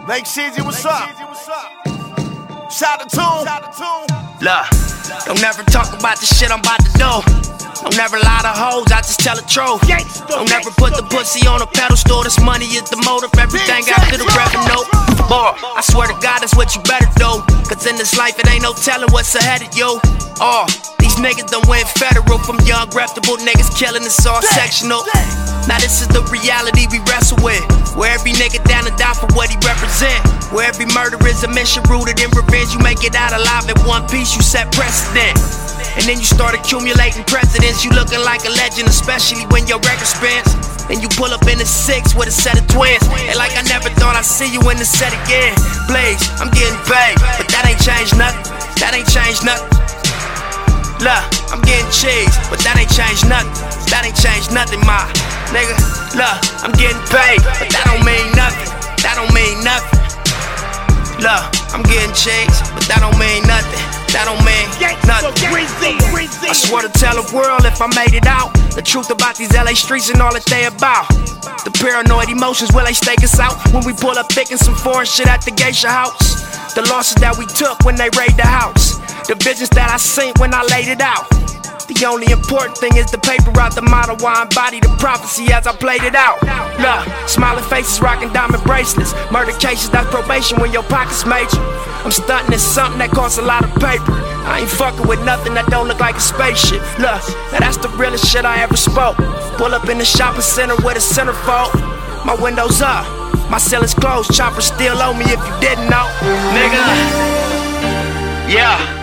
Lake Shizzy, what's up? Shout to Tune. Look, don't never talk about the shit I'm about to do. Don't never lie to hoes, I just tell the truth. Don't never put the pussy on a pedestal. This money is the motive, everything after the revenue. Boy, I swear to God, that's what you better do. Cause in this life, it ain't no telling what's ahead of you. These niggas done went federal. From young, reputable niggas killing, it's all sectional. Now this is the reality we wrestle with, where every nigga down to die for what he represent, where every murder is a mission rooted in revenge. You make it out alive in one piece, you set precedent. And then you start accumulating presidents. You looking like a legend, especially when your record spins. Then you pull up in the 6 with a set of twins, and like I never thought I'd see you in the set again. Blaze, I'm getting paid, but that ain't changed nothing. That ain't changed nothing. Look, I'm getting cheese, but that ain't changed nothing. That ain't changed nothing, my nigga. Look, I'm getting paid, but that don't mean nothing. That don't mean nothing. Look, I'm getting cheese, but that don't mean nothing. That don't mean nothing. I swear to tell the world if I made it out, the truth about these LA streets and all that they about. The paranoid emotions, will they stake us out when we pull up thick in some foreign shit at the geisha house? The losses that we took when they raided the house, the visions that I seen when I laid it out. The only important thing is the paper out the model, why I embody the prophecy as I played it out. Look, smiling faces, rocking diamond bracelets. Murder cases, that's probation when your pockets major. I'm stunting at something that costs a lot of paper. I ain't fucking with nothing that don't look like a spaceship. Look, now that's the realest shit I ever spoke. Pull up in the shopping center with a centerfold. My windows up, my ceiling's closed. Chopper still on me if you didn't know. Nigga, yeah.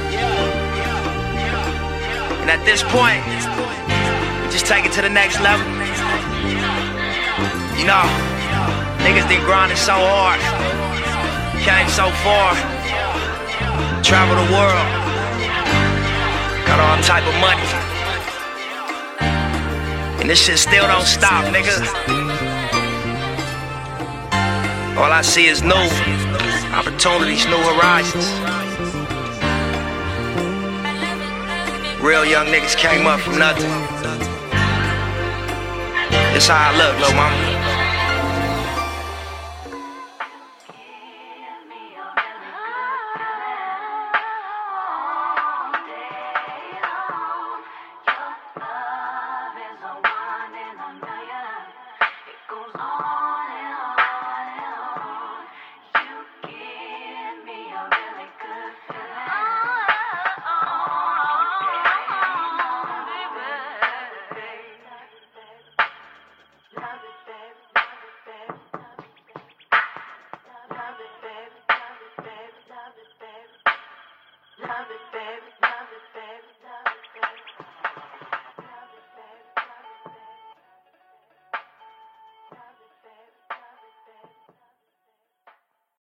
And at this point, we just take it to the next level. You know, niggas been grinding so hard, came so far, travel the world, got all type of money, and this shit still don't stop, nigga. All I see is new opportunities, new horizons. Real young niggas came up from nothing. This how I look, little mama.